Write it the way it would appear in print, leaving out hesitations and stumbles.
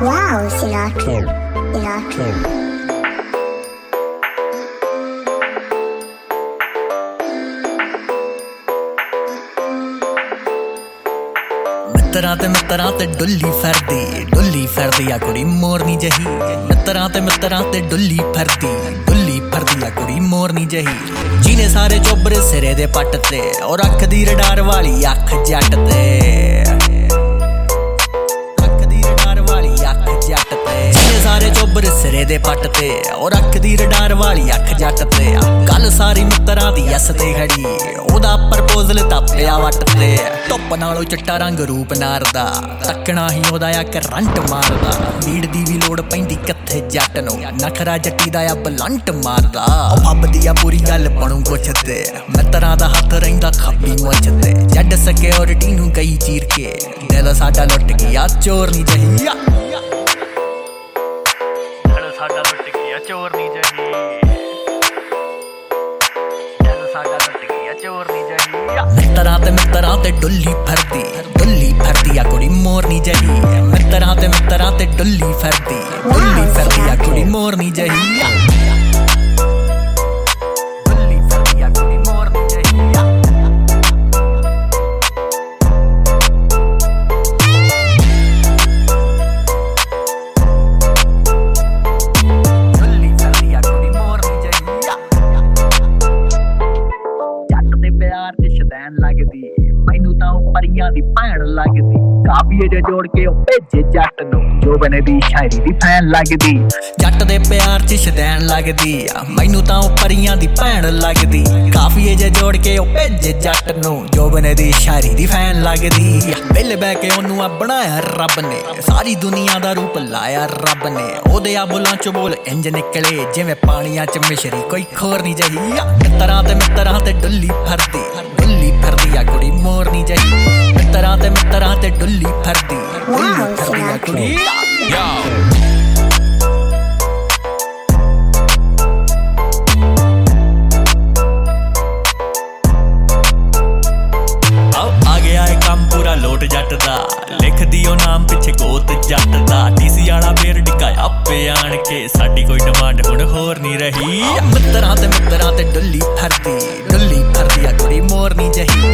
Wow, Sinatra. Sinatra. ਮਿੱਤਰਾਂ ਤੇ ਡੁੱਲੀ ਫਿਰਦੀ ਆ ਕੁੜੀ ਮੋਰਨੀ ਜਹੀ। ਮਿੱਤਰਾਂ ਤੇ ਡੁੱਲੀ ਫਿਰਦੀ ਆ ਕੁੜੀ ਮੋਰਨੀ ਜਹੀ। ਜਿਹਨੇ ਸਾਰੇ ਚੋਬਰ ਸਿਰੇ ਦੇ ਪੱਟ ਤੇ ਉਹ ਰੱਖਦੀ ਰਡਾਰ ਵਾਲੀ ਅੱਖ ਜੱਟ ਤੇ। ਸਾਰੇ ਚੋਬਰ ਸਿਰੇ ਦੇ ਪੱਟ ਤੇ ਉਹ ਰੱਖਦੀ ਰਡਾਰ ਵਾਲੀ ਅੱਖ ਜੱਟ ਤੇ। ਗੱਲ ਸਾਰੀ ਮਿੱਤਰਾਂ ਦੀ ਐਸ ਤੇ ਖੜੀ, ਉਹਦਾ ਪ੍ਰਪੋਜ਼ਲ ਤਾਪਿਆ ਵੱਟ ਤੇ। ਧੁੱਪ ਨਾਲੋਂ ਚਿੱਟਾ ਰੰਗ ਰੂਪ ਨਾਰਦਾ, ਤੱਕਣਾ ਹੀ ਉਹਦਾ ਆ ਕਰੰਟ ਮਾਰਦਾ। ਲੀਡ ਦੀ ਵੀ ਲੋੜ ਪੈਂਦੀ ਕਿੱਥੇ ਜੱਟ ਨੂੰ, ਨਖਰਾ ਜੱਟੀ ਦਾ ਆ ਬਲੰਟ ਮਾਰਦਾ। ਉਹ ਫੱਬਦੀ ਆ ਪੂਰੀ ਗੱਲ ਬਣੂ ਕੁਛ ਤੇ, ਮਿੱਤਰਾਂ ਦਾ ਹੱਥ ਰਹਿੰਦਾ ਖੱਬੀ ਮੁੱਛ ਤੇ। ਜੱਡ ਸਿਕਿਉਰਿਟੀ ਨੂੰ ਗਈ ਚੀਰ ਕੇ, ਦਿਲ ਸਾਡਾ ਲੁੱਟ ਗਿਆ ਚੋਰ ਨੀ ਜਹੀ। ਸਾਡਾ ਲੁੱਟ ਗਿਆ ਚੋਰ ਨੀ ਜਹੀ, ਸਾਡਾ ਲੁੱਟ ਗਿਆ ਚੋਰ ਨੀ ਜਹੀ। ਮਿੱਤਰਾਂ ਤੇ ਡੁੱਲੀ ਫਿਰਦੀ ਆ ਕੁੜੀ ਮੋਰਨੀ ਜਹੀ। ਮਿੱਤਰਾਂ ਤੇ ਡੁੱਲੀ ਫਿਰਦੀ ਆ ਕੁੜੀ ਮੋਰਨੀ ਜਹੀ। ਪਿਆਰ ਚ ਸ਼ਦੈਨ ਲੱਗਦੀ, ਮੈਨੂੰ ਤਾਂ ਉਹ ਪਰੀਆਂ ਦੀ ਭੈਣ ਲੱਗਦੀ। ਕਾਫੀਏ ਜੇ ਜੋੜ ਕੇ ਉਹ ਭੇਜੇ ਜੱਟ ਨੂੰ, ਜੋ ਬਨੇ ਦੀ ਸ਼ਾਇਰੀ ਦੀ ਫੈਨ ਲੱਗਦੀ। ਜੱਟ ਦੇ ਪਿਆਰ ਚ ਸ਼ਦੈਨ ਲੱਗਦੀ, ਮੈਨੂੰ ਤਾਂ ਉਹ ਪਰੀਆਂ ਦੀ ਭੈਣ ਲੱਗਦੀ। ਕਾਫੀਏ ਜੇ ਜੋੜ ਕੇ ਉਹ ਭੇਜੇ ਜੱਟ ਨੂੰ, ਜੋ ਬਨੇ ਦੀ ਸ਼ਾਇਰੀ ਦੀ ਫੈਨ ਲੱਗਦੀ। ਵਿਹਲੇ ਬਹਿ ਕੇ ਉਹਨੂੰ ਆ ਬਣਾਇਆ ਰੱਬ ਨੇ, ਸਾਰੀ ਦੁਨੀਆ ਦਾ ਰੂਪ ਲਾਇਆ ਰੱਬ ਨੇ। ਉਹਦੇ ਆ ਬੁੱਲਾਂ ਚ ਬੋਲ ਇੰਜ ਨਿਕਲੇ ਜਿਵੇਂ ਪਾਣੀਆਂ ਚ ਮਿਸ਼ਰੀ ਕੋਈ ਖੋਰ ਨੀ ਜਹੀ। ਮਿੱਤਰਾਂ ਤੇ ਡੁੱਲੀ ਫਿਰਦੀ ਆ ਕੁੜੀ ਮੋਰਨੀ ਜਹੀ। ਮਿੱਤਰਾਂ ਤੇ ਡੁੱਲੀ ਫਿਰਦੀ ਆ ਕੁੜੀ। ਆ ਗਿਆ ਏ ਕੰਮ ਪੂਰਾ ਲੋਟ ਜੱਟ ਦਾ, ਲਿਖਦੀ ਉਹ ਨਾਮ ਪਿੱਛੇ ਗੋਤ ਜੱਟ ਦਾ। ਡੀਸੀ ਵਾਲਾ ਫੇਰ ਡਿਕਾਇਆ ਆਪੇ ਆਣ ਕੇ, ਸਾਡੀ ਕੋਈ ਡਿਮਾਂਡ ਹੁਣ ਹੋਰ ਨੀ ਰਹੀ। ਮਿੱਤਰਾਂ ਤੇ ਡੁੱਲੀ ਫਿਰਦੀ ਆ ਕੁੜੀ ਮੋਰਨੀ ਜਹੀ।